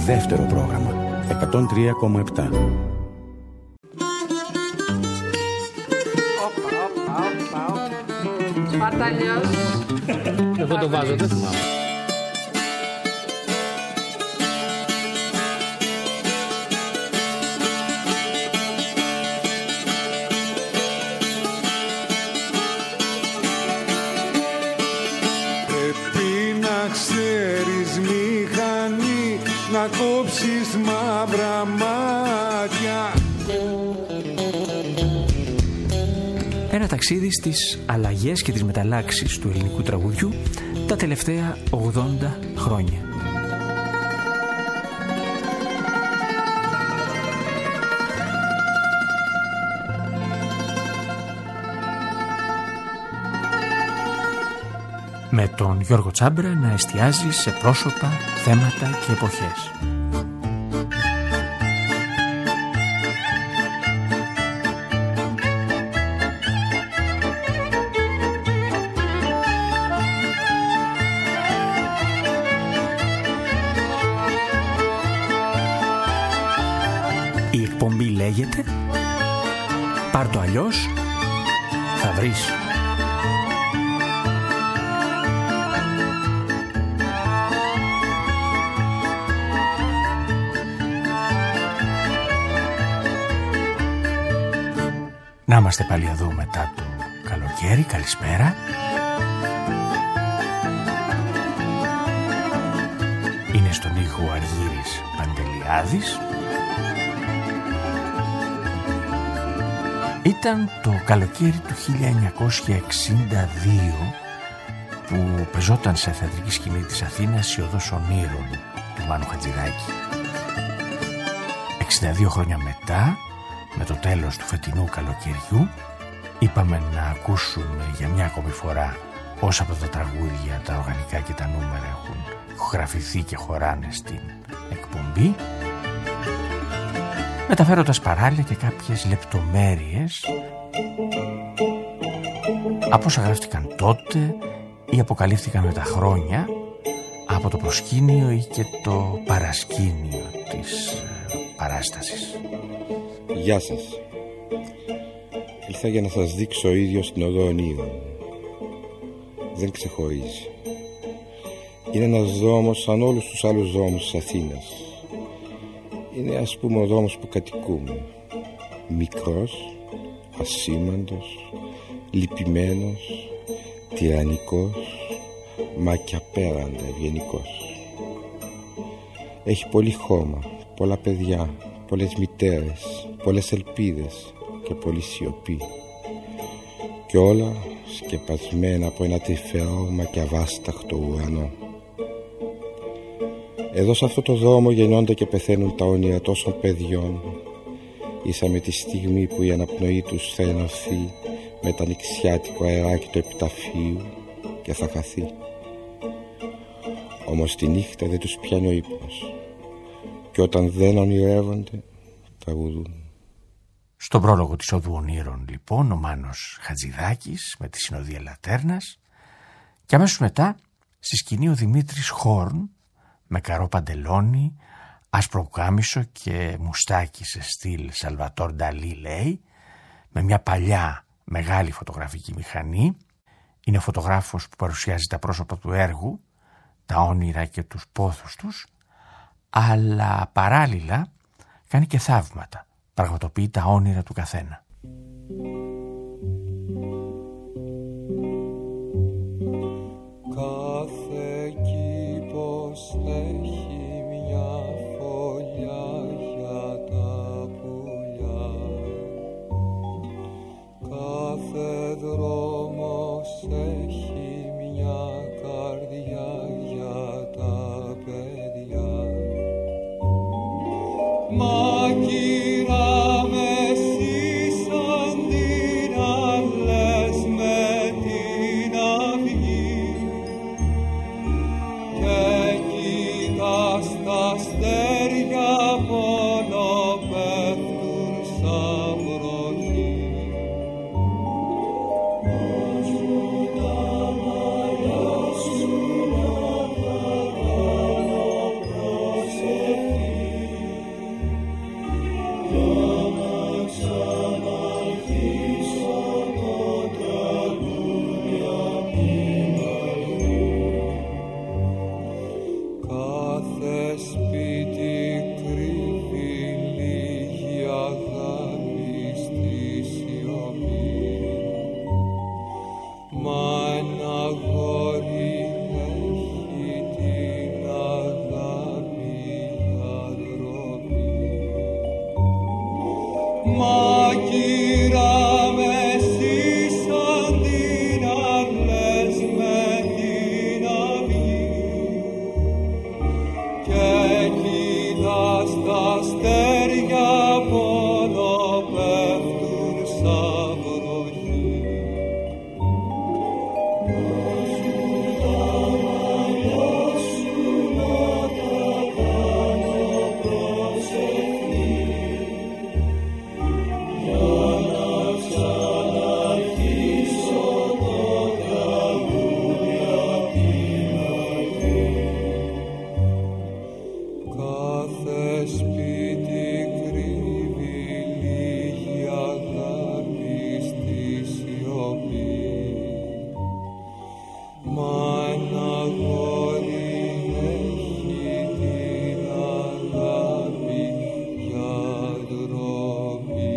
δεύτερο πρόγραμμα 103,7. Σπαρταλιός. Εγώ το βάζω, δεν θυμάμαι. Πρέπει να ξέρεις μηχανή, να κόψεις μαύρα μάτια. Ένα ταξίδι στις αλλαγές και τις μεταλλάξεις του ελληνικού τραγουδιού τα τελευταία 80 χρόνια. Με τον Γιώργο Τσάμπρα να εστιάζει σε πρόσωπα, θέματα και εποχές. Η εκπομπή λέγεται «Πάρ' το αλλιώς, θα βρεις». Να είμαστε πάλι εδώ μετά το καλοκαίρι. Καλησπέρα. Είναι στον ήχο Αργύρης Παντελιάδης. Ήταν το καλοκαίρι του 1962 που πεζόταν σε θεατρική σκηνή της Αθήνας η Οδός Ονείρων του Μάνου Χατζηδάκη. 62 χρόνια μετά, με το τέλος του φετινού καλοκαιριού, είπαμε να ακούσουμε για μια ακόμη φορά όσα από τα τραγούδια, τα οργανικά και τα νούμερα έχουν ηχογραφηθεί και χωράνε στην εκπομπή, μεταφέροντας παράλληλα και κάποιες λεπτομέρειες από όσα γράφτηκαν τότε ή αποκαλύφθηκαν με τα χρόνια από το προσκήνιο ή και το παρασκήνιο της παράστασης. Γεια σας. Ήρθα για να σας δείξω ο ίδιος την Οδό Ονείρων. Δεν ξεχωρίζει. Είναι ένας δρόμος σαν όλους τους άλλους δρόμους της Αθήνας. Είναι, ας πούμε, ο δρόμος που κατοικούμε. Μικρός, ασήμαντος, λυπημένος, τυραννικός, μα και απέραντα ευγενικός. Έχει πολύ χώμα, πολλά παιδιά, πολλές μητέρες, πολλές ελπίδες και πολλή σιωπή. Και όλα σκεπασμένα από ένα τρυφερό μα και αβάσταχτο ουρανό. Εδώ σε αυτό το δρόμο γεννώνται και πεθαίνουν τα όνειρα τόσων παιδιών, ίσα με τη στιγμή που η αναπνοή τους θα ενωθεί με τα νηξιάτικο αεράκι του επιταφείου και θα χαθεί. Όμως τη νύχτα δεν τους πιάνει ο ύπνος και όταν δεν ονειρεύονται τραγουδούν. Στον πρόλογο της Οδού Ονείρων λοιπόν ο Μάνος Χατζηδάκης με τη συνοδεία Λατέρνας και αμέσως μετά στη σκηνή ο Δημήτρης Χόρν με καρό παντελόνι, άσπρο κάμισο και μουστάκι σε στυλ Σαλβατόρ Νταλί, λέει, με μια παλιά μεγάλη φωτογραφική μηχανή. Είναι φωτογράφος που παρουσιάζει τα πρόσωπα του έργου, τα όνειρα και τους πόθους τους, αλλά παράλληλα κάνει και θαύματα, πραγματοποιεί τα όνειρα του καθένα. Κάθε κήπος έχει μια φωλιά για τα πουλιά. Κάθε δρόμος έχει μια καρδιά για τα παιδιά. Μα κύρα με εσείς αντί αστέρια μόνο πέφτουν σαν βροχή. Κάθε σπίτι κρύβει λίγη αγάπη στη σιωπή. Μα ένα αγόρι έχει την αγάπη για ντροπή.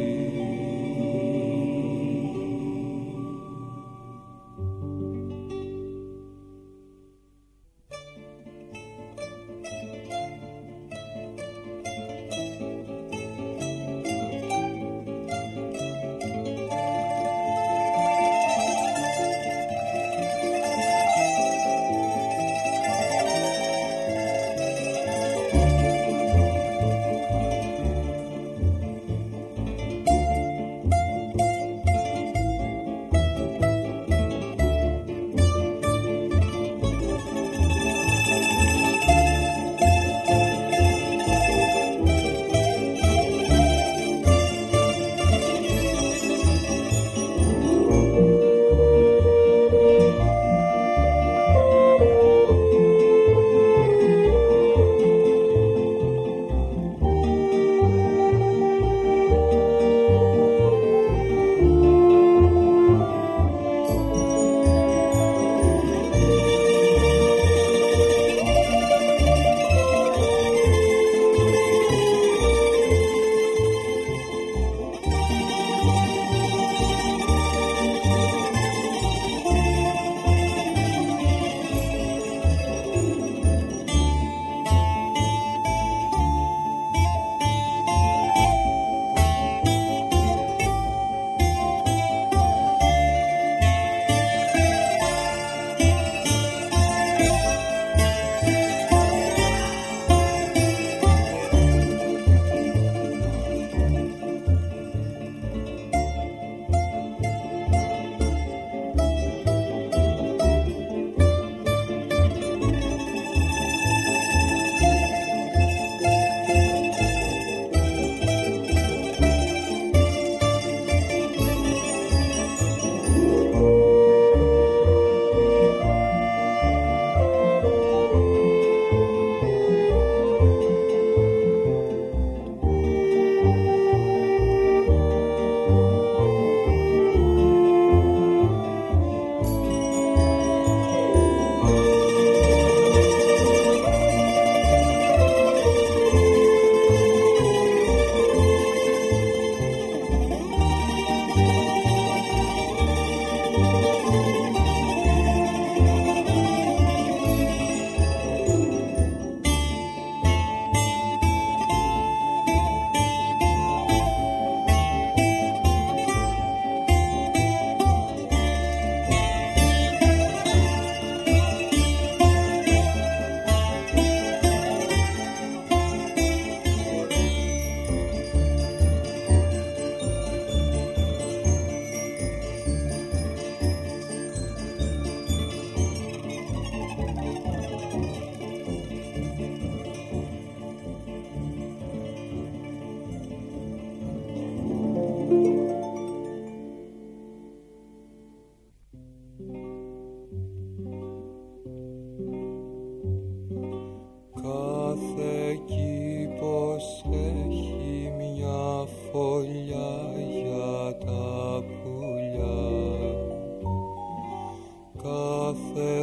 Κάθε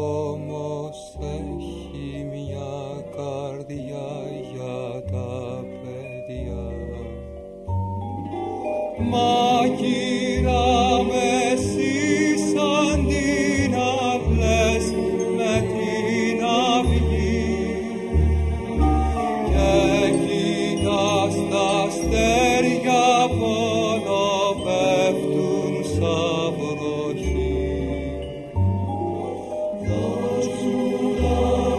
δρόμος έχει μια καρδιά για τα παιδιά. Μα κύρα με εσύ σαν την αυλές με την αυγή και κοιτάς τα αστέρια μόνο πέφτουν σαν βροχή. Δώσ' μου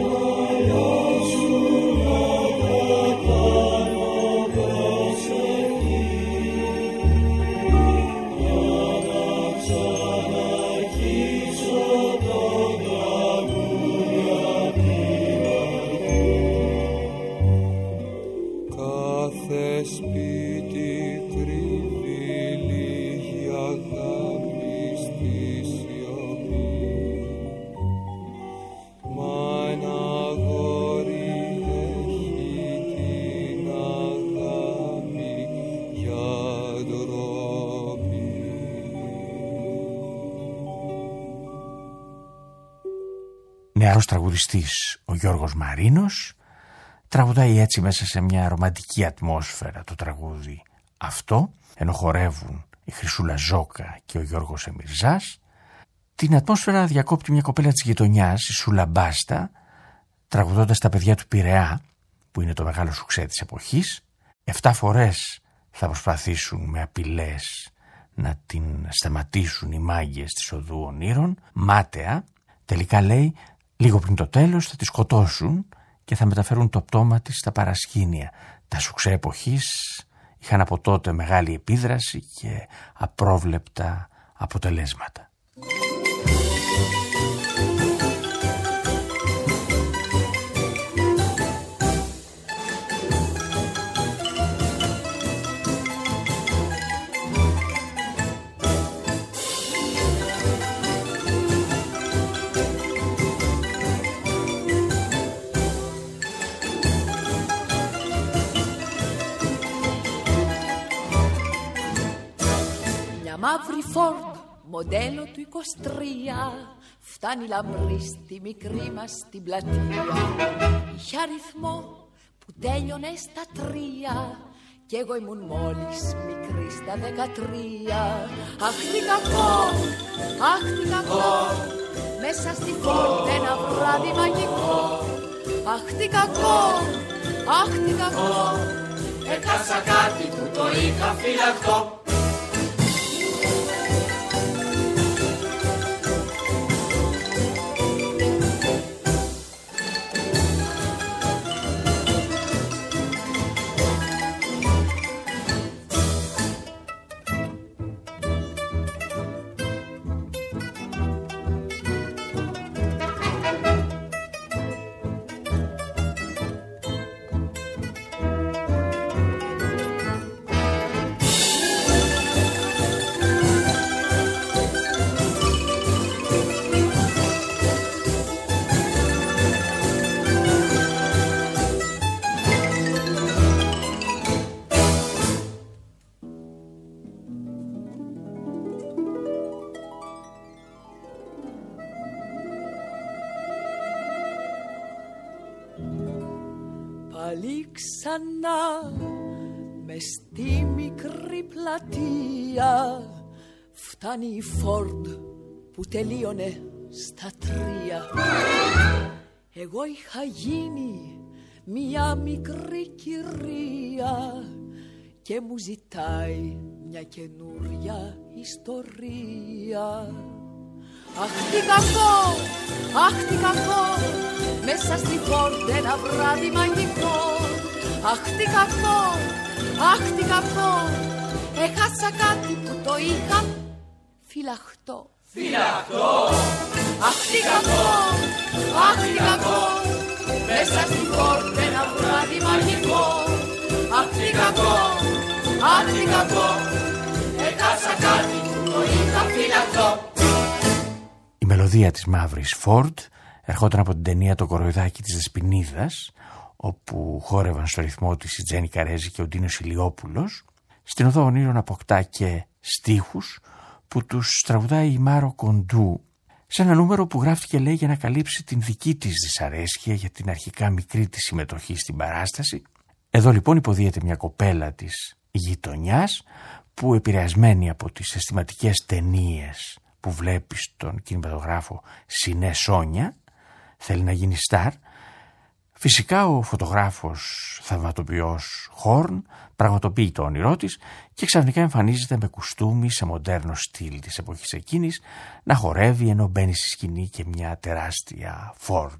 νεαρός τραγουδιστής ο Γιώργος Μαρίνος τραγουδάει έτσι μέσα σε μια ρομαντική ατμόσφαιρα το τραγούδι αυτό, ενώ χορεύουν η Χρυσούλα Ζόκα και ο Γιώργος Εμιρζάς. Την ατμόσφαιρα διακόπτει μια κοπέλα της γειτονιάς, η Σούλα Μπάστα, τραγουδώντας τα παιδιά του Πειραιά, που είναι το μεγάλο σουξέ της εποχής. 7 φορές θα προσπαθήσουν με απειλές να την σταματήσουν οι μάγκες της Οδού Ονείρων, μάταια. Τελικά λέει, λίγο πριν το τέλος θα τη σκοτώσουν και θα μεταφέρουν το πτώμα της στα παρασκήνια. Τα σουξέ εποχής είχαν από τότε μεγάλη επίδραση και απρόβλεπτα αποτελέσματα. Μαύρη Φόρντ, μοντέλο του 23, φτάνει λαμπρή στη μικρή μας την πλατεία. Είχε αριθμό που τέλειωνε στα 3 κι εγώ ήμουν μόλις μικρή στα 13. Αχ τι κακό, αχ τι κακό, μέσα στη Φόρντ ένα βράδυ μαγικό. Αχ τι κακό, αχ τι κακό, έχασα κάτι που το είχα φυλακτό. Πάλι ξανά μες στη μικρή πλατεία φτάνει η Φόρντ που τελείωνε στα 3. Εγώ είχα γίνει μια μικρή κυρία και μου ζητάει μια καινούρια ιστορία. Αχ τι κακό, αχ τι κακό, μέσα στη Φόρντ ένα βράδυ μαγικό. Αχ τι κακό, αχ τι κακό, έχασα κάτι που το είχα φυλαχτό. Φυλαχτό, αχ τι κακό, αχ τι κακό, μέσα στη Φόρντ ένα βράδυ μαγικό. Αχ τι κακό, αχ τι κακό, έχασα κάτι που το είχα φυλαχτό. Η μελωδία της Μαύρης Φόρντ ερχόταν από την ταινία «Το κοροϊδάκι της Δεσποινίδας», όπου χόρευαν στο ρυθμό της η Τζέννη Καρέζη και ο Ντίνος Ηλιόπουλος. Στην Οδό Ονείρων αποκτά και στίχους που τους τραγουδάει η Μάρο Κοντού, σε ένα νούμερο που γράφτηκε, λέει, για να καλύψει την δική της δυσαρέσκεια για την αρχικά μικρή της συμμετοχή στην παράσταση. Εδώ λοιπόν υποδίεται μια κοπέλα της γειτονιάς που, επηρεασμένη από τις αισθηματικές ταινίες που βλέπει στον κινηματογράφο Σινέ Σόνια, θέλει να γίνει στάρ. Φυσικά ο φωτογράφος θαυματοποιός Χόρν πραγματοποιεί το όνειρό της και ξαφνικά εμφανίζεται με κουστούμι σε μοντέρνο στυλ της εποχής εκείνης να χορεύει, ενώ μπαίνει στη σκηνή και μια τεράστια Φόρντ.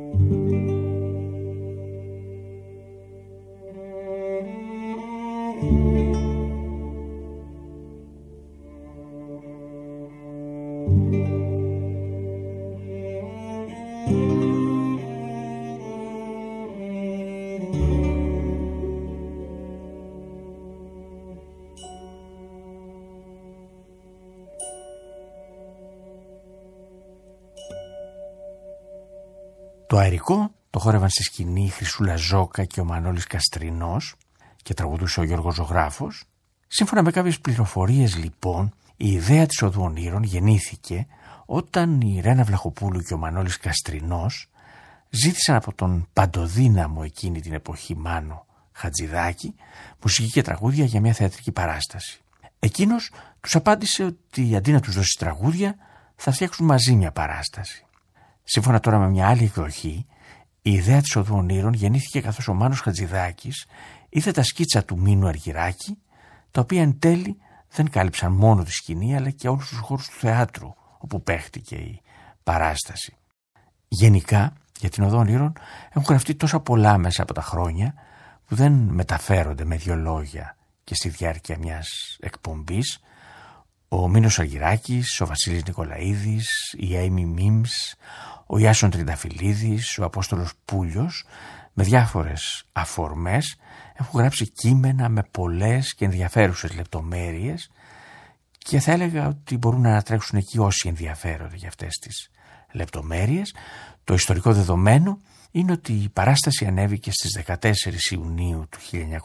Το αερικό το χόρευαν στη σκηνή η Χρυσούλα Ζόκα και ο Μανώλης Καστρινός και τραγουδούσε ο Γιώργος Ζωγράφος. Σύμφωνα με κάποιες πληροφορίες λοιπόν, η ιδέα της Οδού Ονείρων γεννήθηκε όταν η Ρένα Βλαχοπούλου και ο Μανώλης Καστρινός ζήτησαν από τον παντοδύναμο εκείνη την εποχή Μάνο Χατζηδάκη μουσική και τραγούδια για μια θεατρική παράσταση. Εκείνος τους απάντησε ότι αντί να τους δώσει τραγούδια θα φτιάξουν μαζί μια παράσταση. Σύμφωνα τώρα με μια άλλη εκδοχή, η ιδέα της Οδού Ονείρων γεννήθηκε καθώς ο Μάνος Χατζηδάκης είδε τα σκίτσα του Μίνου Αργυράκη, τα οποία εν τέλει δεν κάλυψαν μόνο τη σκηνή αλλά και όλους τους χώρους του θεάτρου όπου παίχτηκε η παράσταση. Γενικά για την Οδό Ονείρων έχουν γραφτεί τόσα πολλά μέσα από τα χρόνια που δεν μεταφέρονται με δύο λόγια και στη διάρκεια μιας εκπομπής. Ο Μίνος Αργυράκης, ο Βασίλης Νικολαίδης, η Amy Mims, ο Ιάσον Τριανταφυλλίδης, ο Απόστολος Πούλιος, με διάφορες αφορμές έχουν γράψει κείμενα με πολλές και ενδιαφέρουσες λεπτομέρειες και θα έλεγα ότι μπορούν να ανατρέξουν εκεί όσοι ενδιαφέρονται για αυτές τις λεπτομέρειες. Το ιστορικό δεδομένο είναι ότι η παράσταση ανέβηκε στις 14 Ιουνίου του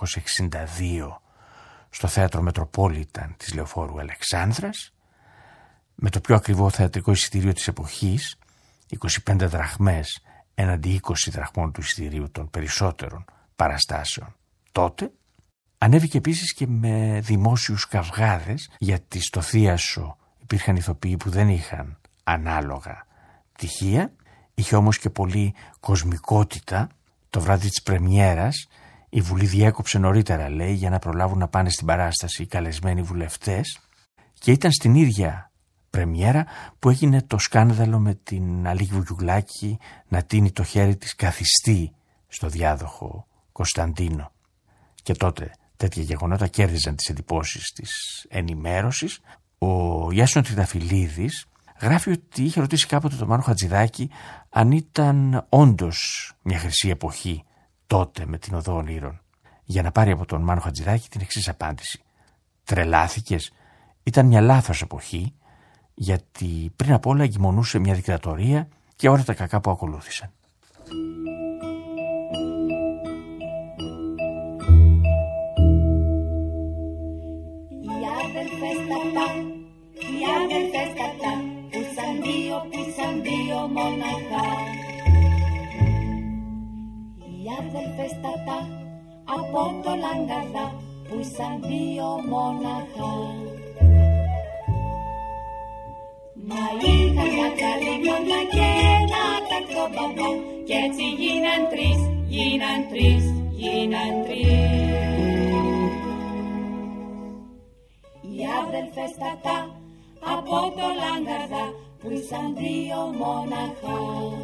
1962 στο Θέατρο Μετροπόλιταν της Λεωφόρου Αλεξάνδρας, με το πιο ακριβό θεατρικό εισιτήριο της εποχής, 25 δραχμές έναντι 20 δραχμών του εισιτηρίου των περισσότερων παραστάσεων τότε. Ανέβηκε επίσης και με δημόσιους καυγάδες, γιατί στο Θίασο υπήρχαν ηθοποιοί που δεν είχαν ανάλογα πτυχία. Είχε όμως και πολύ κοσμικότητα. Το βράδυ της πρεμιέρας η Βουλή διέκοψε νωρίτερα, λέει, για να προλάβουν να πάνε στην παράσταση οι καλεσμένοι βουλευτές, και ήταν στην ίδια πρεμιέρα που έγινε το σκάνδαλο με την Αλίκη Βουγιουλάκη να τίνει το χέρι της καθιστή στο διάδοχο Κωνσταντίνο. Και τότε τέτοια γεγονότα κέρδιζαν τις εντυπώσεις της ενημέρωσης. Ο Ιάσον Τριανταφυλλίδης γράφει ότι είχε ρωτήσει κάποτε τον Μάνο Χατζηδάκη αν ήταν όντως μια χρυσή εποχή τότε με την Οδό Ονείρων, για να πάρει από τον Μάνο Χατζηδάκη την εξής απάντηση: «Τρελάθηκες, ήταν μια λάθος εποχή, γιατί πριν απ' όλα εγκυμονούσε μια δικτατορία και όλα τα κακά που ακολούθησαν». Οι αδελφές κατά, που σαν δύο μοναχά. Οι αδελφές κατά, από το Λαγκαδά, που σαν δύο μοναχά. Μα είχαν μια καλή νιώνα και ένα τακτό μπαμπά, κι έτσι γίναν τρεις. Οι αδελφές κατά, από το Λαγκαδά, που ήσαν δύο μοναχά.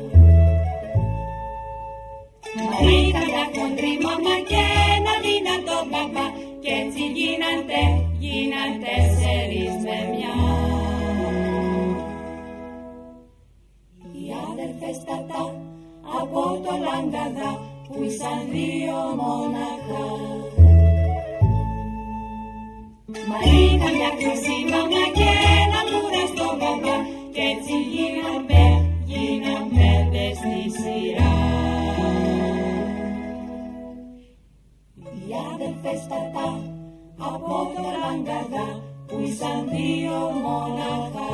Μα είχαν μια χοντρή μαμά και ένα δυνατό μπαμπά, κι έτσι γίναν τέσσερις με μια. Οι αδελφές κατά, από το Λαγκαδά, που ήσαν δύο μοναχά. Μα είχαν μια χρυσή μαμά και ένα κουραστό μπαμπά, κι έτσι γίναν πέντε στη σειρά. Οι αδελφές κατά, από το Λαγκαδά, που ήσαν δύο μοναχά.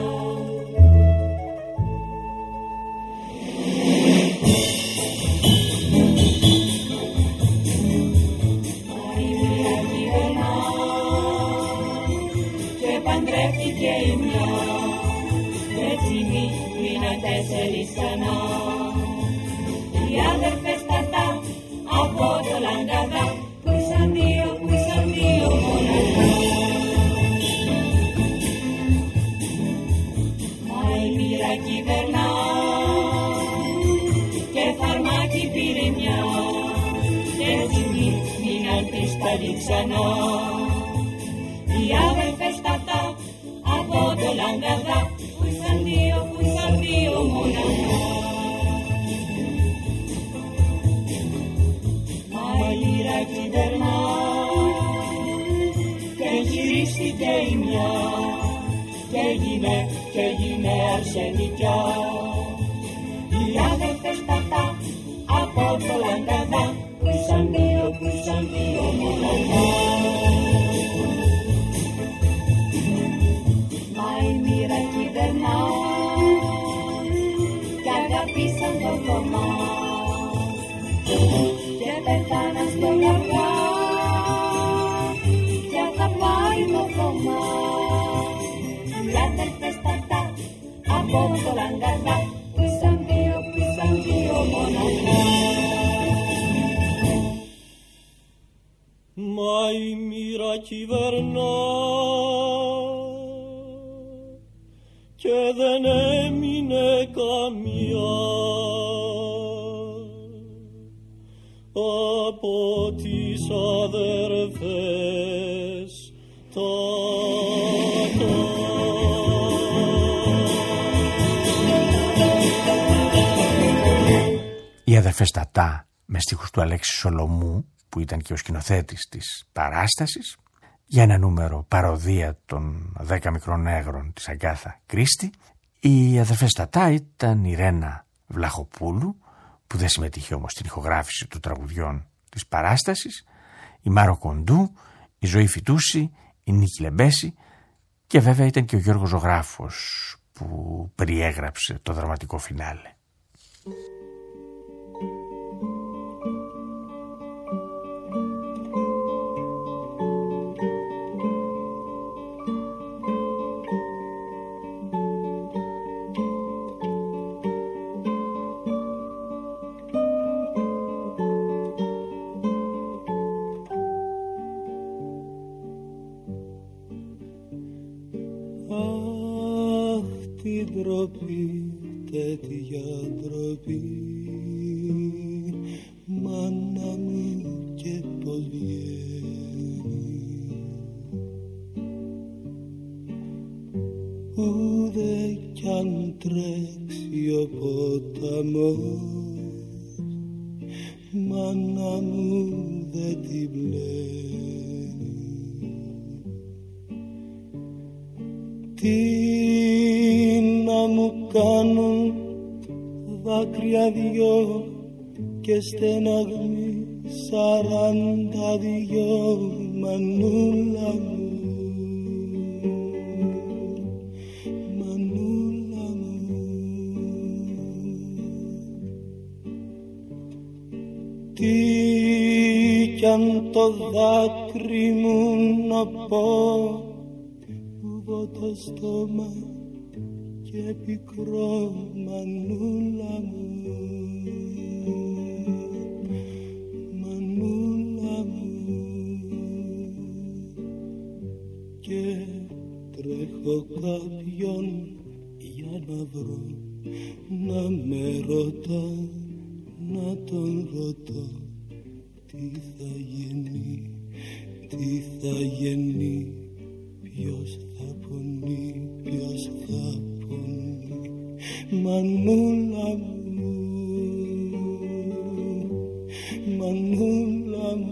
Παντρεύτηκε η μια, έτσι γίναν τέσσερις ξανά. Οι αδελφές κατά, από το Λαγκαδά, που ήσαν δύο μοναχά. την πήρε μια και έτσι μην αρθείς πάλι ξανά. Οι άδερφες ταυτά από το Λαγκαδά που ήσαν δύο μοναχά. Μα η λύρα κυβερνά και γυρίστηκε η μια και έγινε αρσενικιά. Οι άδερφες ταυτά από το Λαγκαδά που ήσαν δύο μοναχά. Μα η μοίρα κυβερνά κι αγαπήσαν το κομμά και πεθάναν στο γαμπιά κι αγαπάει το κομμά. Οι άδερφες ταυτά από το Λαγκαδά που ήσαν δύο μοναχά. Μα η μοίρα κυβερνά και δεν έμεινε καμιά από τις αδερφές Οι αδερφές Τατά, με στίχους του Αλέξη Σολομού, που ήταν και ο σκηνοθέτης της παράστασης, για ένα νούμερο παροδία των 10 μικρών νέγρων της Αγκάθα Κρίστη. Οι αδερφές Τατά ήταν η Ρένα Βλαχοπούλου, που δεν συμμετείχε όμως στην ηχογράφηση των τραγουδιών της παράστασης, η Μάρο Κοντού, η Ζωή Φιτούση, η Νίκη Λεμπέση και βέβαια ήταν και ο Γιώργος Ζωγράφος που περιέγραψε το δραματικό φινάλε. Τέτοια ντροπή, μάνα μου και πως βγαίνει, ούτε κι αν τρέξει ο ποταμός, μάνα μου δεν την πλένει. Τι να μου κάνουν δάκρυα δυο και στεναγμή 42, μανούλα μου, μανούλα μου. Τι κι αν το δάκρυ μου να πω, ούβω το στόμα και πικρό, μανούλα μου, μανούλα μου. Και τρέχω κάποιον για να βρω, να με ρωτά, να τον ρωτώ, τι θα γίνει, τι θα γεννεί, ποιος θα πονεί, ποιος θα πονεί, μανούλα μου, μανούλα μου.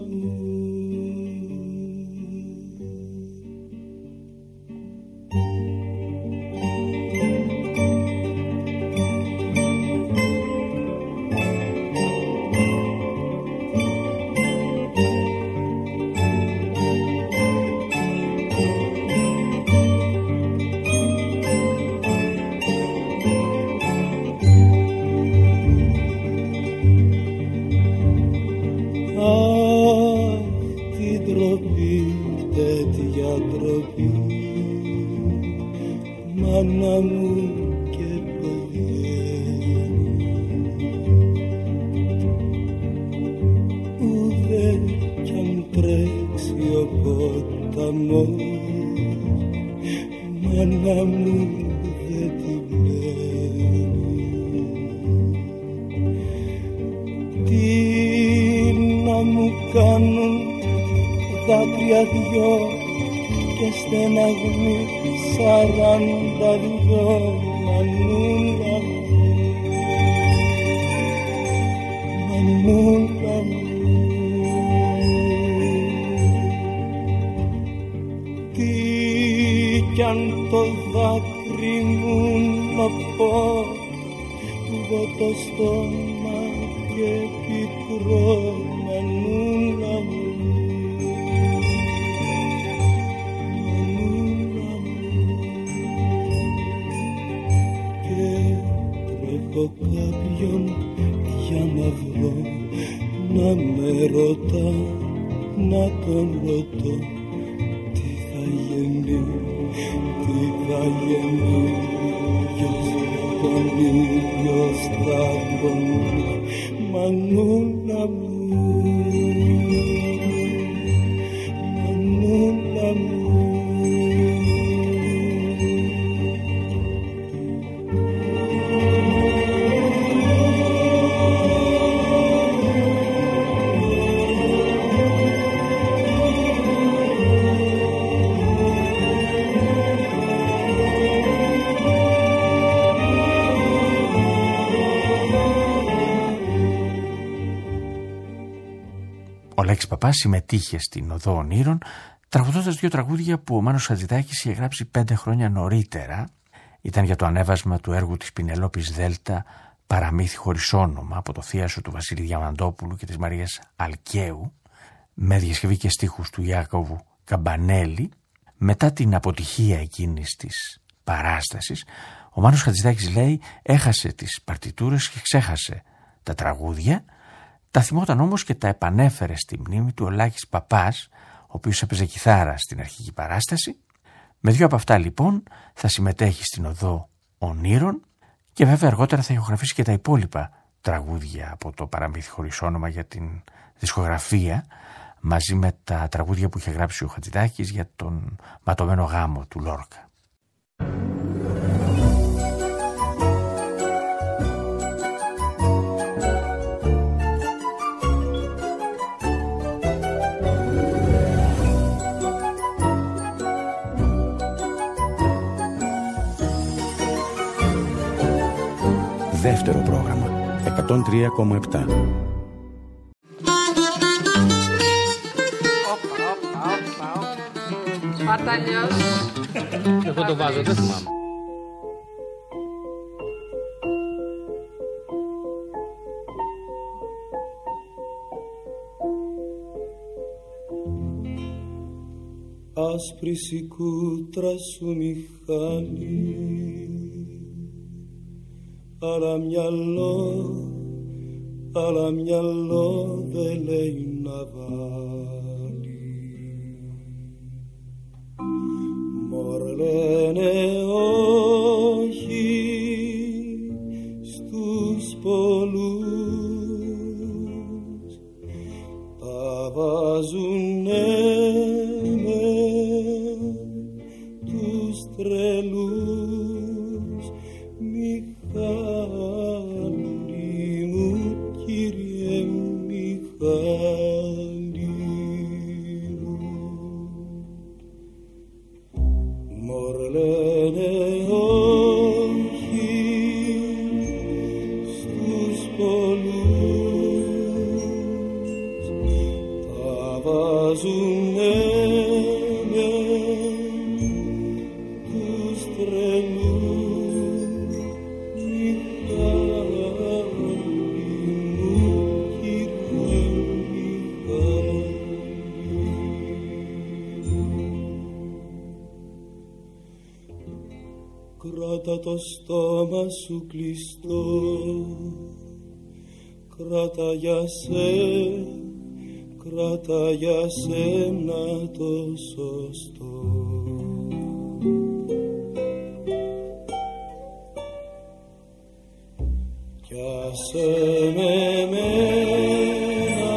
Μάνα μου και παγαίνει, ούτε κι αν τρέξει ο ποταμός, μάνα μου δεν την πλένει. κάνουν δάκρυα δυο και στεναγμοί 42 μανούλα μου, μανούλα μου. Τι κι αν το δάκρυ μου νοπό βω το στόμα και πικρό μανούλα μου. Έχω κάποιον για να βρω, να με ρωτά, να τον ρωτώ τι θα γίνει, τι θα γίνει. Ποιος πονεί, ποιος θα πονεί, μανούλα μου, μανούλα μου. Ο Λέξης Παπάς συμμετείχε στην Οδό Ονείρων τραγουδώντας 2 τραγούδια που ο Μάνος Χατζηδάκης είχε γράψει 5 χρόνια νωρίτερα. Ήταν για το ανέβασμα του έργου της Πινελόπης Δέλτα «Παραμύθι χωρίς όνομα» από το θίασο του Βασίλη Διαμαντόπουλου και της Μαρίας Αλκαίου, με διασκευή και στίχους του Ιάκωβου Καμπανέλη. Μετά την αποτυχία εκείνης της παράστασης, ο Μάνος Χατζηδάκης, λέει, έχασε τις παρτιτούρες και ξέχασε τα τραγούδια. Τα θυμόταν όμως και τα επανέφερε στη μνήμη του ο Λάκης Παπάς, ο οποίος έπαιζε κιθάρα στην αρχική παράσταση. Με 2 από αυτά λοιπόν θα συμμετέχει στην Οδό Ονείρων και βέβαια αργότερα θα ηχογραφήσει και τα υπόλοιπα τραγούδια από το Παραμύθι χωρίς όνομα για την δισκογραφία, μαζί με τα τραγούδια που είχε γράψει ο Χατζηδάκης για τον ματωμένο γάμο του Λόρκα. Δεύτερο πρόγραμμα 103,7. Σπαρταλιός. Εγώ το βάζω, δεν θυμάμαι. Άσπρη σικούτρα σου μηχάνη, αλλά μυαλό δεν λέει να βάλει. Μωρέ λένε όχι στους πολλούς, τα βάζουνε με τους τρελούς. Μιχάλη μου, κύριε Μιχάλη μου, μωρέ λένε όχι στους πολλούς, τα βάζουνε με τους τρελούς. Κράτα το στόμα σου κλειστό, κράτα για σένα το σωστό. Κι άσε με μένα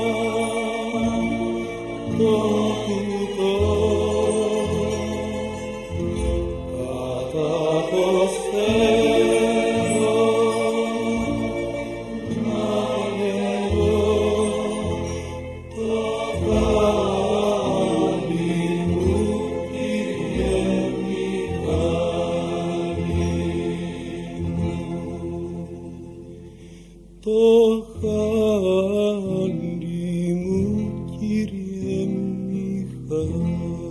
το κουτό, πως θέλω να λέγω το Μιχάλη μου, Κύριε Μιχάλη.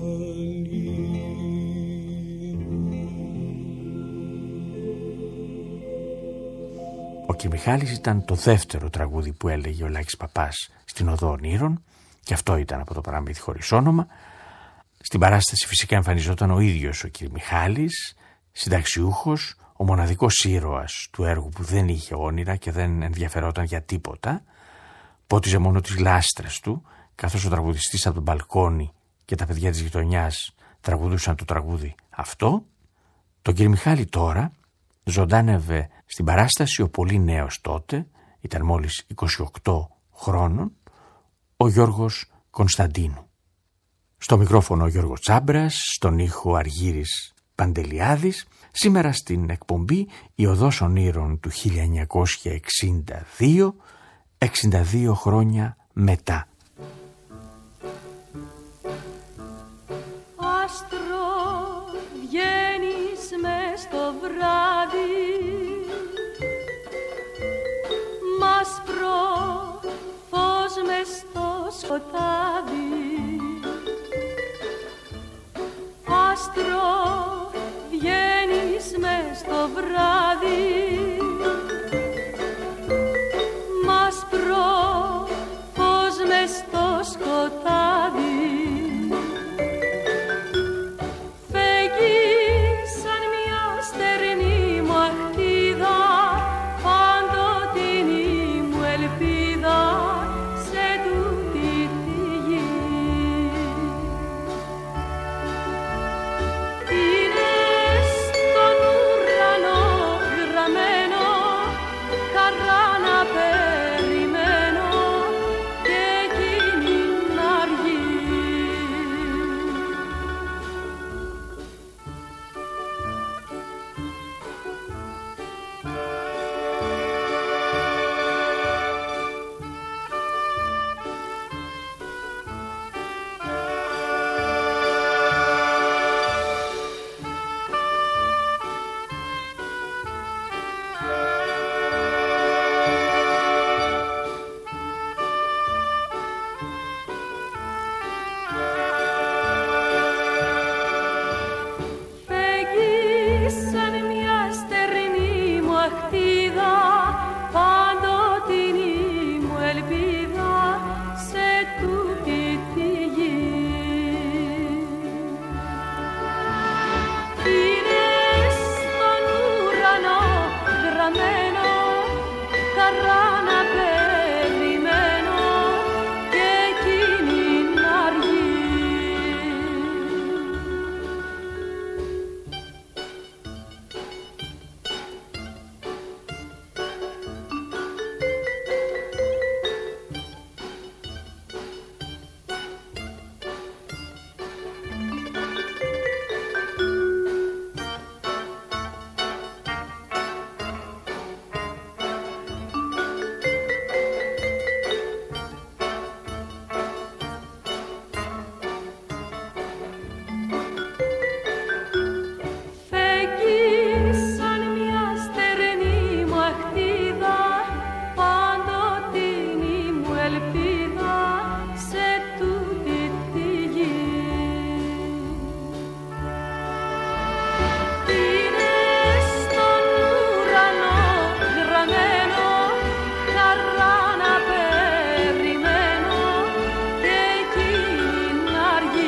Ο Κυρμιχάλης ήταν το δεύτερο τραγούδι που έλεγε ο Λάκης Παπάς στην Οδό Ονείρων και αυτό ήταν από το Παραμύθι χωρίς όνομα. Στην παράσταση φυσικά εμφανιζόταν ο ίδιος ο Κυρμιχάλης, συνταξιούχος, ο μοναδικός ήρωας του έργου που δεν είχε όνειρα και δεν ενδιαφερόταν για τίποτα, πότιζε μόνο τις λάστρες του, καθώς ο τραγουδιστής από τον μπαλκόνι και τα παιδιά της γειτονιάς τραγουδούσαν το τραγούδι αυτό. Τον Κυρμιχάλη τώρα ζωντάνευε στην παράσταση ο πολύ νέος τότε, ήταν μόλις 28 χρόνων, ο Γιώργος Κωνσταντίνου. Στο μικρόφωνο ο Γιώργος Τσάμπρας, στον ήχο Αργύρης Παντελιάδης. Σήμερα στην εκπομπή η Οδός Ονείρων του 1962, 62 χρόνια μετά. Άστρο βγαίνεις μες στο βράδυ, μαύρο φως μες στο σκοτάδι. Άστρο βγαίνεις μες στο βράδυ, μαύρο φως μες στο σκοτάδι. Φεύγεις σαν μια στερνή μου αχτίδα, παντοτινή μου ελπίδα σε τούτη τη γη. Είναι στον ουρανό γραμμένο, χαρά να περιμένω και εκείνη να αργεί. Φεύγεις σαν μια στερνή μου αχτίδα, παντοτινή μου ελπίδα σε τούτη τη γη. Είναι στον ουρανό γραμμένο, χαρά να περιμένω και εκείνη να αργεί. Φεύγεις σαν μια στερνή μου αχτίδα, παντοτινή μου ελπίδα σε τούτη τη γη. Είναι στον ουρανό γραμμένο, χαρά να περιμένω και εκείνη να αργεί.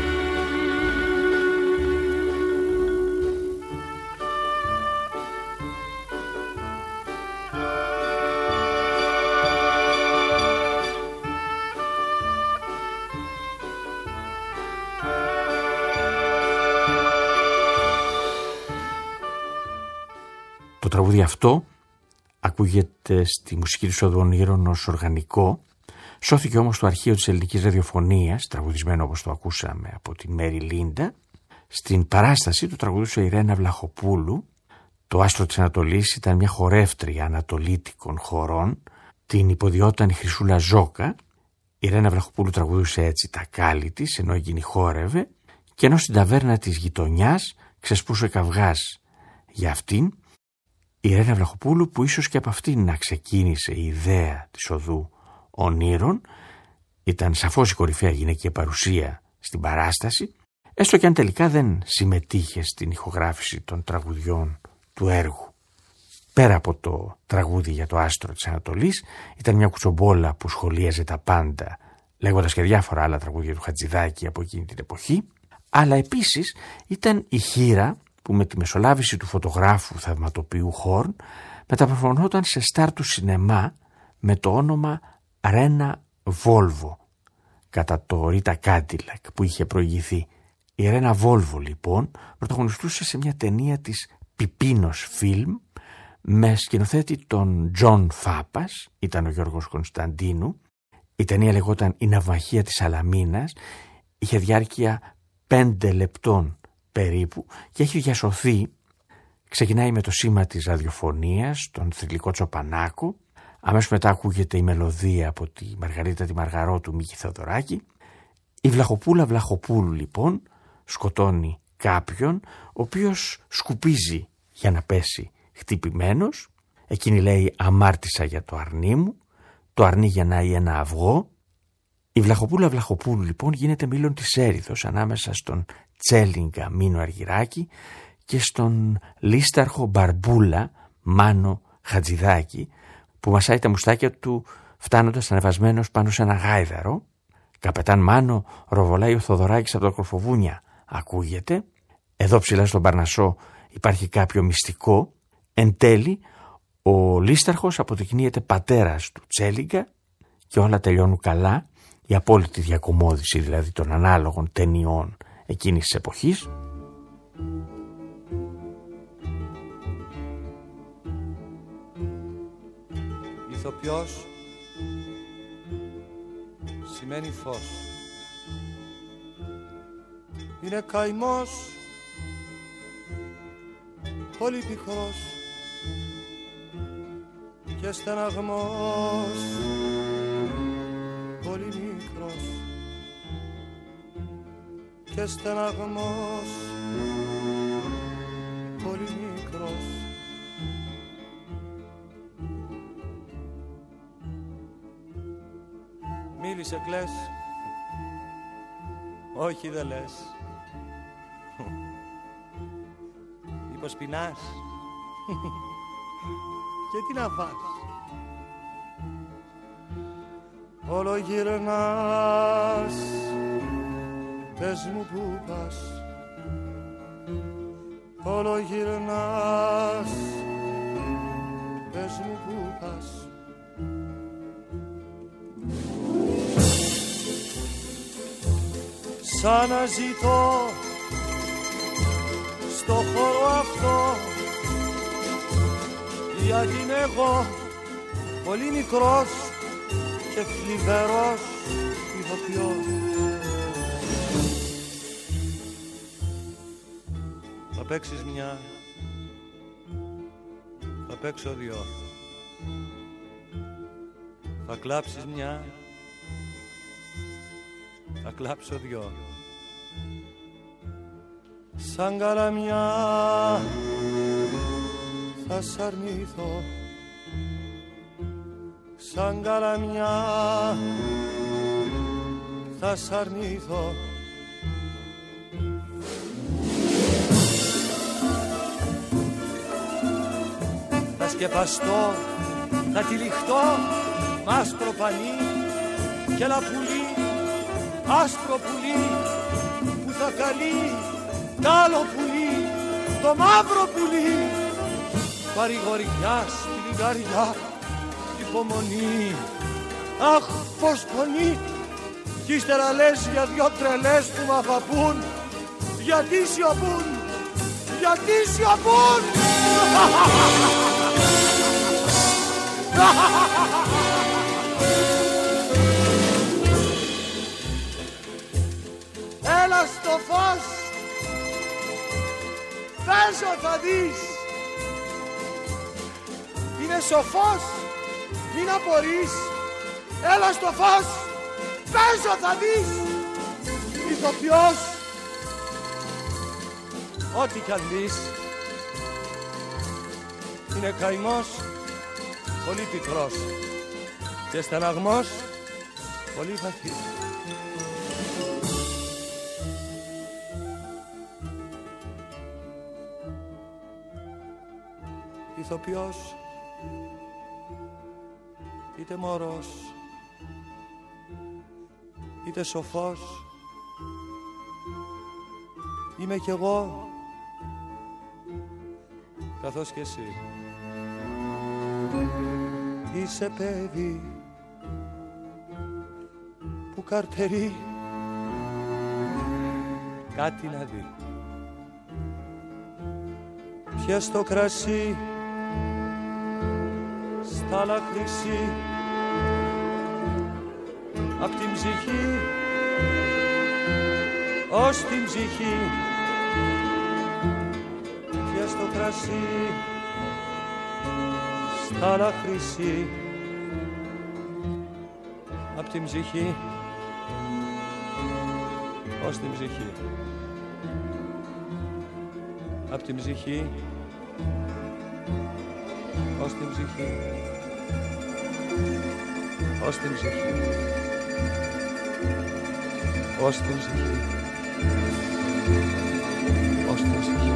Το τραγούδι αυτό ακούγεται στη μουσική του Οδού Ονείρων ως οργανικό. Σώθηκε όμως στο αρχείο της ελληνικής ραδιοφωνίας, τραγουδισμένο όπως το ακούσαμε από τη Μέρι Λίντα. Στην παράσταση του τραγουδούσε η Ρένα Βλαχοπούλου. Το Άστρο της Ανατολής ήταν μια χορεύτρια ανατολίτικων χορών. Την υποδιόταν η Χρυσούλα Ζόκα. Η Ρένα Βλαχοπούλου τραγουδούσε έτσι τα κάλλη της, ενώ εκείνη χόρευε. Και ενώ στην ταβέρνα της γειτονιάς ξεσπούσε καυγάς για αυτήν, η Ρένα Βλαχοπούλου, που ίσως και από αυτήν να ξεκίνησε η ιδέα της Οδού ονείρων. Ήταν σαφώς η κορυφαία γυναικεία παρουσία στην παράσταση, έστω και αν τελικά δεν συμμετείχε στην ηχογράφηση των τραγουδιών του έργου. Πέρα από το τραγούδι για το άστρο της Ανατολής, ήταν μια κουτσομπόλα που σχολίαζε τα πάντα, λέγοντας και διάφορα άλλα τραγούδια του Χατζηδάκη από εκείνη την εποχή, αλλά επίσης ήταν η χήρα που με τη μεσολάβηση του φωτογράφου θαυματοποιού Χόρν μεταπροφωνόταν σε στάρ του σινεμά με το όνομα Ρένα Βόλβο, κατά το Ρίτα Κάντιλακ που είχε προηγηθεί. Η Ρένα Βόλβο λοιπόν πρωταγωνιστούσε σε μια ταινία της Πιπίνος Φιλμ με σκηνοθέτη τον Τζον Φάπας, ήταν ο Γιώργος Κωνσταντίνου. Η ταινία λεγόταν «Η ναυμαχία της Σαλαμίνας», είχε διάρκεια 5 λεπτών περίπου και έχει διασωθεί. Ξεκινάει με το σήμα της ραδιοφωνίας, τον θρυλικό Τσοπανάκο. Αμέσως μετά ακούγεται η μελωδία από τη Μαργαρίτα τη Μαργαρώτου Μίκη Θεοδωράκη. Η Βλαχοπούλα Βλαχοπούλου λοιπόν σκοτώνει κάποιον, ο οποίος σκουπίζει για να πέσει χτυπημένος. Εκείνη λέει «αμάρτησα για το αρνί μου», το αρνί γεννάει ένα αυγό. Η Βλαχοπούλα Βλαχοπούλου λοιπόν γίνεται μήλον της έρηδος ανάμεσα στον Τσέλιγκα Μίνο Αργυράκη και στον λίσταρχο Μπαρμπούλα Μάνο Χατζηδάκη, που μασάει τα μουστάκια του φτάνοντας ανεβασμένος πάνω σε ένα γάιδαρο. «Καπετάν Μάνο, ροβολάει ο Θοδωράκης από τα Κορφοβούνια», ακούγεται. Εδώ ψηλά στον Παρνασσό υπάρχει κάποιο μυστικό. Εν τέλει, ο λίσταρχος αποδεικνύεται πατέρας του Τσέλιγκα και όλα τελειώνουν καλά. Η απόλυτη διακομώδηση δηλαδή των ανάλογων ταινιών εκείνης της εποχής. Ηθοποιός σημαίνει φως. Είναι καημός πολύ πικρός και στεναγμός πολύ μικρός και στεναγμός πολύ μικρός. Μίλησε κλαις, όχι δεν λες. Μήπως πεινάς και τι να φας. Όλο γυρνάς, πες μου που πας. Όλο γυρνάς, πες μου που πας. Σαν να ζητώ στο χώρο αυτό, γιατί είμαι εγώ πολύ μικρός και θλιβερός ηθοποιός. Θα παίξεις μια, θα παίξω δυο. Θα κλάψεις μια, θα κλάψω δυο. Σαν καλαμιά θα σ' αρνηθώ. Σαν καλαμιά θα σ' αρνηθώ. Θα σκεπαστώ, θα τυλιχτώ μ' άσπρο πανί και ένα πουλί, άσπρο πουλί που θα καλεί τ' άλλο πουλί, το μαύρο πουλί. Παρηγοριά στη λιγαριά, υπομονή, αχ πως πονεί. Κι ύστερα λες για δυο τρελές που μ' αγαπούν. Γιατί σιωπούν, γιατί σιωπούν. Έλα στο φως, παίζω θα δεις. Είναι σοφός, μην απορείς. Έλα στο φως, παίζω θα δεις. Ηθοποιός, ό,τι κι αν δεις. Είναι καημός πολύ πικρός και στεναγμός πολύ βαθύς. Ηθοποιός, είτε μωρός, είτε σοφός, είμαι κι εγώ, καθώς κι εσύ. Είσαι παιδί που καρτερεί κάτι να δει. Πιες το κρασί στα λαχρυσί απ' την ψυχή ως την ψυχή. Πιες το κρασί στα λαχρυσί απ' την ψυχή ως την ψυχή. Απ' την ψυχή ως την ψυχή. Ως την ψυχή. Ως την ψυχή. Ως την ψυχή.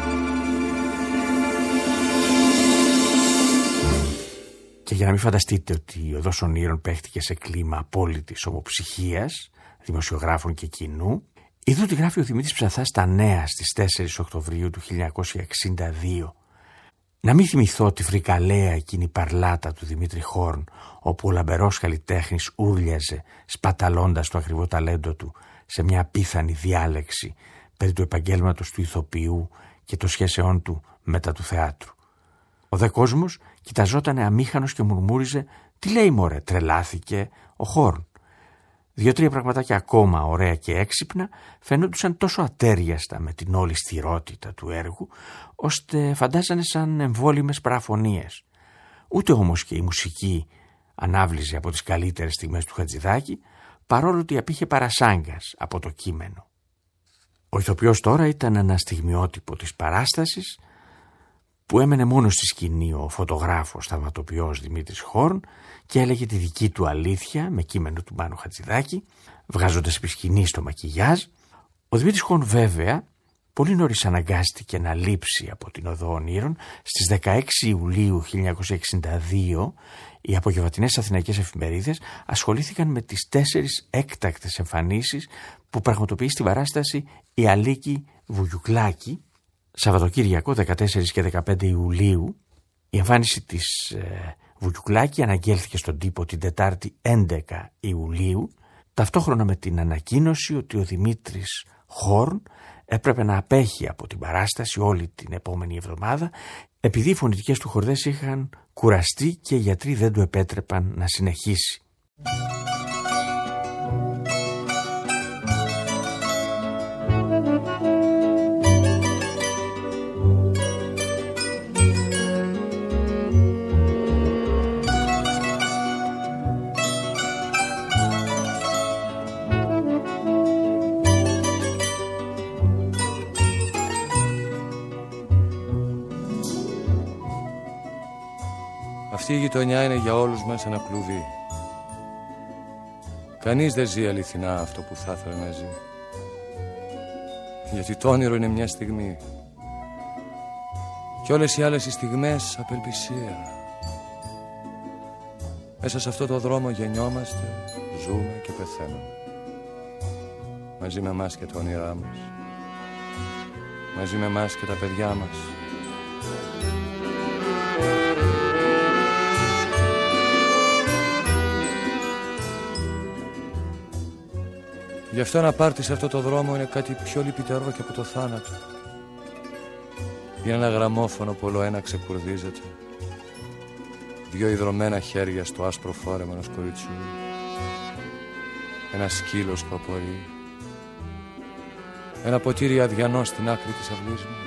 Και για να μην φανταστείτε ότι η Οδός Ονείρων παίχτηκε σε κλίμα απόλυτης ομοψυχίας, δημοσιογράφων και κοινού, είδω ότι γράφει ο Δημήτρης Ψαθάς στα Νέα στις 4 Οκτωβρίου του 1962. Να μην θυμηθώ τη φρικαλέα εκείνη παρλάτα του Δημήτρη Χόρν, όπου ο λαμπερός καλλιτέχνης ούρλιαζε σπαταλώντας το ακριβό ταλέντο του σε μια απίθανη διάλεξη περί του επαγγέλματος του ηθοποιού και των σχέσεών του μετά του θεάτρου. Ο δε κόσμος κοιταζότανε αμήχανος και μουρμούριζε «Τι λέει μωρέ, τρελάθηκε ο Χόρν». 2-3 πραγματάκια ακόμα ωραία και έξυπνα φαινόντουσαν τόσο ατέριαστα με την όλη στηρότητα του έργου, ώστε φαντάζανε σαν εμβόλυμες παραφωνίες. Ούτε όμως και η μουσική ανάβλιζε από τις καλύτερες στιγμές του Χατζηδάκη, παρόλο ότι απήχε παρασάγκας από το κείμενο. Ο ηθοποιός τώρα ήταν ένα στιγμιότυπο της παράστασης, που έμενε μόνο στη σκηνή ο φωτογράφος θαυματοποιός Δημήτρης Χόρν και έλεγε τη δική του αλήθεια με κείμενο του Μάνου Χατζηδάκη, βγάζοντας επί σκηνή στο μακιγιάζ. Ο Δημήτρης Χόρν βέβαια πολύ νωρίς αναγκάστηκε να λείψει από την Οδό Ονείρων. Στις 16 Ιουλίου 1962 οι απογευματινές αθηναϊκές εφημερίδες ασχολήθηκαν με τις 4 έκτακτες εμφανίσεις που πραγματοποιεί στην παράσταση η Αλίκη Βουγιουκλάκη. Σαββατοκύριακο 14 και 15 Ιουλίου η εμφάνιση της Βουγιουκλάκη αναγγέλθηκε στον τύπο την Τετάρτη 11 Ιουλίου, ταυτόχρονα με την ανακοίνωση ότι ο Δημήτρης Χόρν έπρεπε να απέχει από την παράσταση όλη την επόμενη εβδομάδα, επειδή οι φωνητικές του χορδές είχαν κουραστεί και οι γιατροί δεν του επέτρεπαν να συνεχίσει. Αυτή η γειτονιά είναι για όλους μας ένα κλουβί. Κανείς δεν ζει αληθινά αυτό που θα ήθελε να ζει. Γιατί το όνειρο είναι μια στιγμή και όλες οι άλλες οι στιγμές απελπισία. Μέσα σε αυτό το δρόμο γεννιόμαστε, ζούμε και πεθαίνουμε. Μαζί με εμάς και τα όνειρά μας, μαζί με εμάς και τα παιδιά μας. Γι' αυτό να πάρτι σε αυτό το δρόμο είναι κάτι πιο λυπητερό και από το θάνατο. Είναι ένα γραμμόφωνο που όλο ένα ξεκουρδίζεται, 2 ιδρωμένα χέρια στο άσπρο φόρεμα ενός κοριτσιού, ένα σκύλος που απορεί, ένα ποτήρι αδιανό στην άκρη της αυλής μου,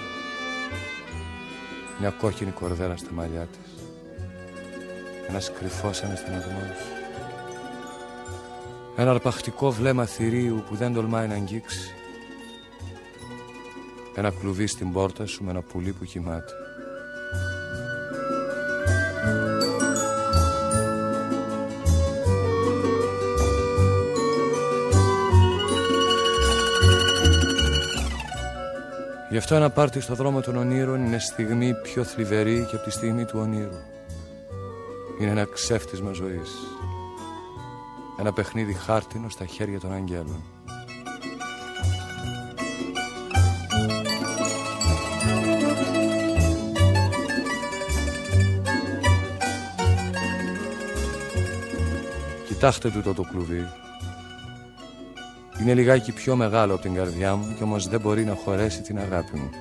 μια κόκκινη κορδέλα στα μαλλιά της, ένας κρυφός αναστεναγμός, ένα αρπακτικό βλέμμα θηρίου που δεν τολμάει να αγγίξει, ένα κλουβί στην πόρτα σου με ένα πουλί που κοιμάται. Γι' αυτό ένα πάρτι στο δρόμο των ονείρων είναι στιγμή πιο θλιβερή και από τη στιγμή του ονείρου. Είναι ένα ξέφτισμα ζωής. Ένα παιχνίδι χάρτινο στα χέρια των αγγέλων. Κοιτάξτε τούτο το κλουβί. Είναι λιγάκι πιο μεγάλο από την καρδιά μου και όμως δεν μπορεί να χωρέσει την αγάπη μου.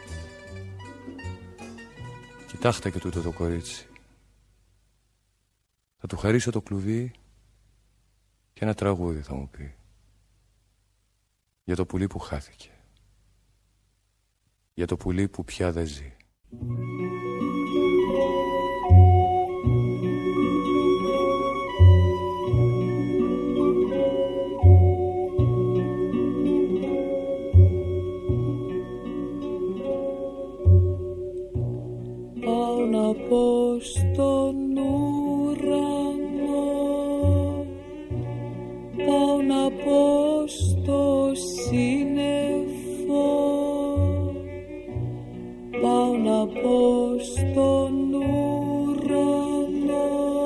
Κοιτάξτε και τούτο το κορίτσι. Θα του χαρίσω το κλουβί και ένα τραγούδι θα μου πει. Για το πουλί που χάθηκε. Για το πουλί που πια δεν ζει. Πάω να πω στον ουρανό, πάω να πω στο σύννεφο, πάω να πω στον ουρανό,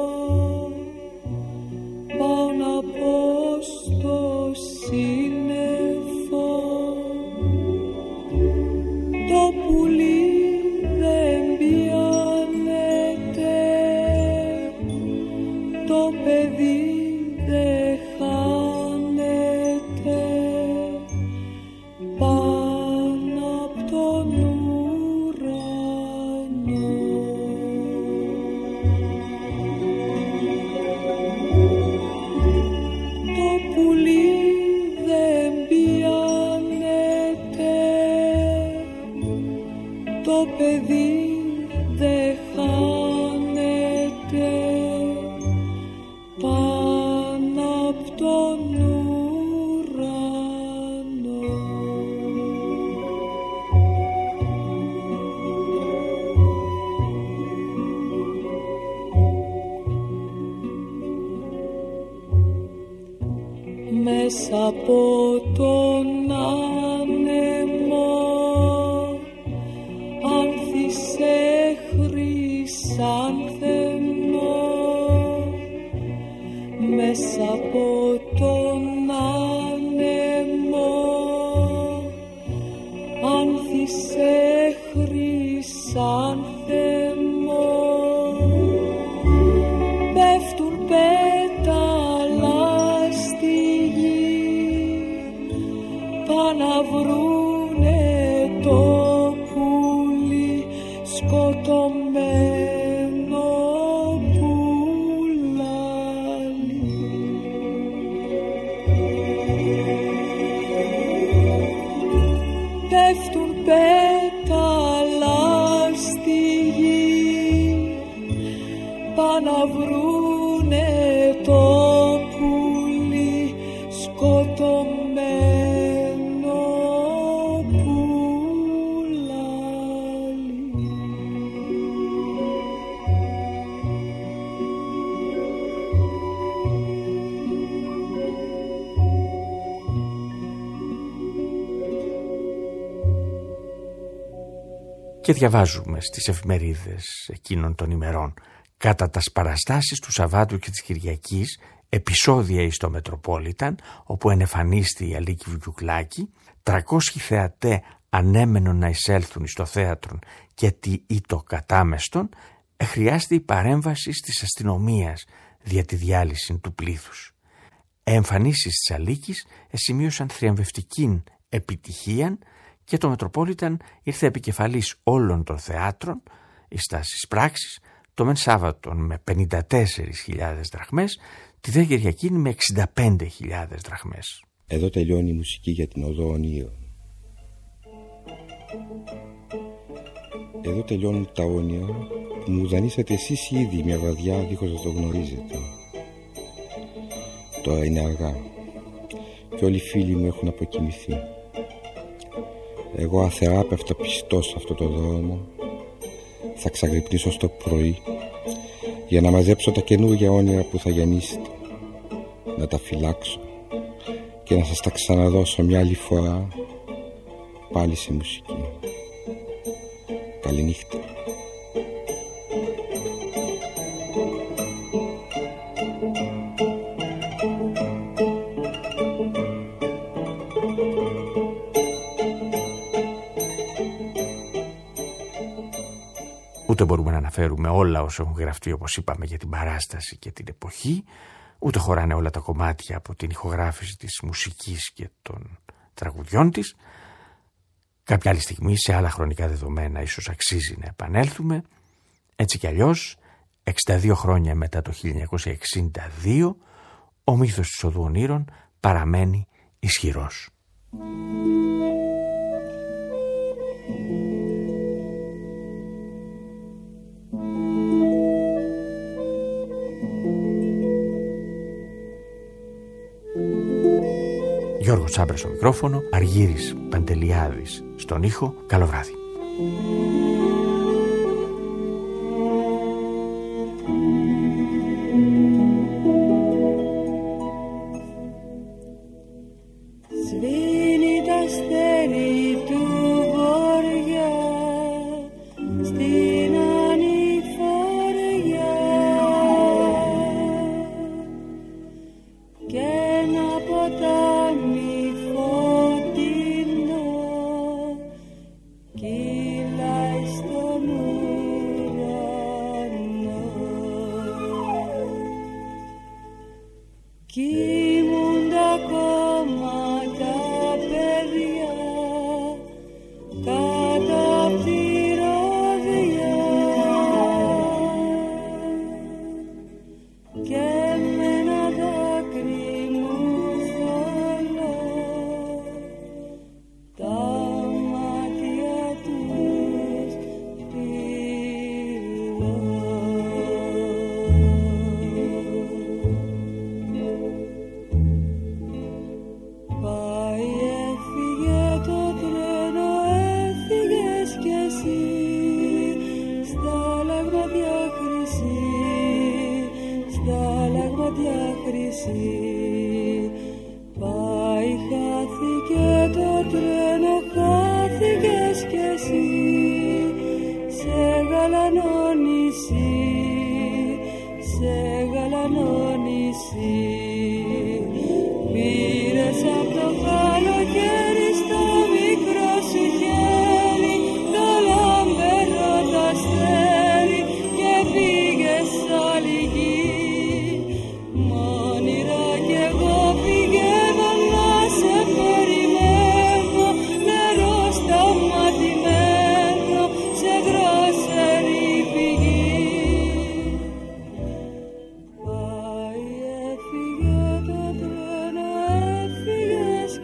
πάω να πω στο σύννεφο. Το πουλί δεν πιάνεται, το παιδί δεν χάνεται πάνω απ' τον ουρανό. Το πουλί δεν πιάνεται, το παιδί δεν χάνεται πάνω απ' τον ουρανό. Μέσα από τον άνεμο άνθησε χρυσάνθεμο, μέσα από τον άνεμο άνθησε χρυσάνθεμο. Πέφτουν πέταλα στη γη, πά να βρουνε το πουλί σκοτωμένο πουλάλι. Πέφτουν πέταλα στη γη, πά να βρουνε το πουλί σκοτωμένο πουλάλι. Και διαβάζουμε στις εφημερίδες εκείνων των ημερών κατά τας παραστάσεις του Σαββάτου και της Κυριακής επεισόδια εις το Μετροπόλιταν, όπου ενεφανίστη η Αλίκη Βουγιουκλάκη, 300 θεατέ ανέμενον να εισέλθουν στο θέατρο και τι ήτο κατάμεστον, χρειάζεται η παρέμβαση της αστυνομίας δια τη διάλυση του πλήθους. Εμφανίσεις της Αλίκης σημείωσαν θριαμβευτικήν επιτυχίαν και το Μετροπόλιταν ήρθε επικεφαλής όλων των θεάτρων εις τας πράξεις, το μεν Σάββατον με 54.000 δραχμές, τη δε Κυριακή με 65.000 δραχμές. Εδώ τελειώνει η μουσική για την Οδό Ονείρων. Εδώ τελειώνουν τα όνειρα που μου δανείσατε εσείς ήδη μια βραδιά δίχως να το γνωρίζετε. Τώρα είναι αργά και όλοι οι φίλοι μου έχουν αποκοιμηθεί. Εγώ αθεράπευτα πιστός σε αυτό το δρόμο θα ξαγρυπνήσω στο πρωί για να μαζέψω τα καινούργια όνειρα που θα γεννήσετε, να τα φυλάξω και να σας τα ξαναδώσω μια άλλη φορά πάλι σε μουσική. Καληνύχτα. Ούτε μπορούμε να αναφέρουμε όλα όσα έχουν γραφτεί, όπως είπαμε, για την παράσταση και την εποχή, ούτε χωράνε όλα τα κομμάτια από την ηχογράφηση της μουσικής και των τραγουδιών της. Κάποια άλλη στιγμή, σε άλλα χρονικά δεδομένα, ίσως αξίζει να επανέλθουμε. Έτσι κι αλλιώς, 62 χρόνια μετά το 1962, ο μύθος της Οδού Ονείρων παραμένει ισχυρός. Γιώργος Τσάμπρας στο μικρόφωνο, Αργύρης Παντελιάδης στον ήχο. Καλό βράδυ. Σβήνει τα αστέρι του βοριά στην ανηφοριά και ένα ποτάμι φωτεινό κυλάει στον ουρανό. Κοιμούνται ακόμα τα παιδιά κάτω απ' τη ροδιά και με ένα δάκρυ μου θολώ τα μάτια τους πυλώ. Πάει, έφυγε το τρένο, έφυγες κι εσύ στα λαγματιά χρυσή, στα λαγματιά χρυσή. Πάει, χάθηκε το τρένο, χάθηκες κι εσύ σε γαλανό νησί, σε γαλανό νησί. Πήρες απ' το καλοκαίρι στο μικρό σου χέρι το λαμπερό το αστέρι και πήγες άλλη γη. Μ' όνειρα κι εγώ πηγαίνω να σε περιμένω, νερό σταματημένο σε δρόσερη πηγή. Πάει, έφυγε το τρένο, έφυγες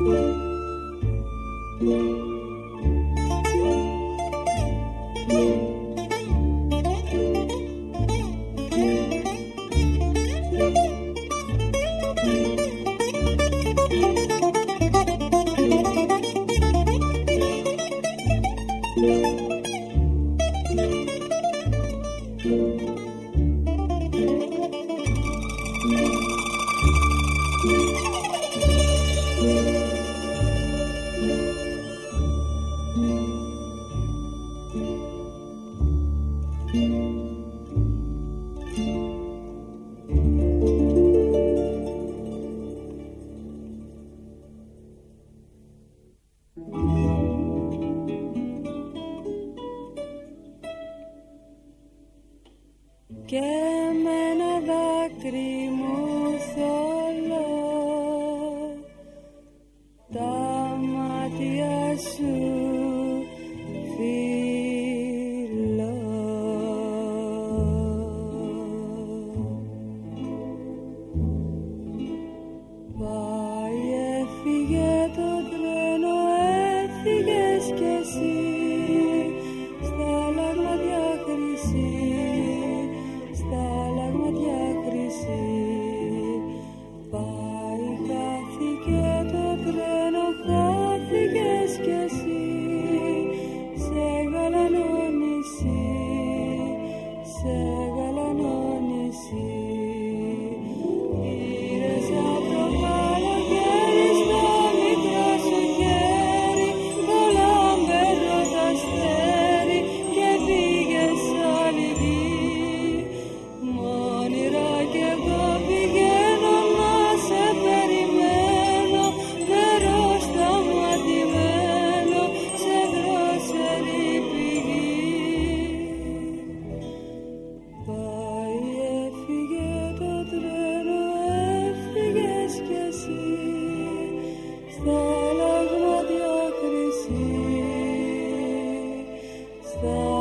Και με ένα δάκρυ μου θολώ τα μάτια σου φιλώ. Πάει έφυγε το τρένο, έφυγες κι εσύ στα λαγμάτια χρυσή. Πάει, χάθηκε το τρένο, χάθηκες κι εσύ σε γαλανό νησί, σε γαλανό νησί. Πήρες από το καλοκαίρι στο μικρό σου χέρι το λαμπερό τ' αστέρι και πήγες άλλη γη. Μόνιρα κι εγώ πηγαίνω να σε περιμένω, νερό σταματημένο σε δρόσερη πηγή. Πάει, έφυγε το τρένο, έφυγες κι εσύ στα λαγμάτια χρυσή, στα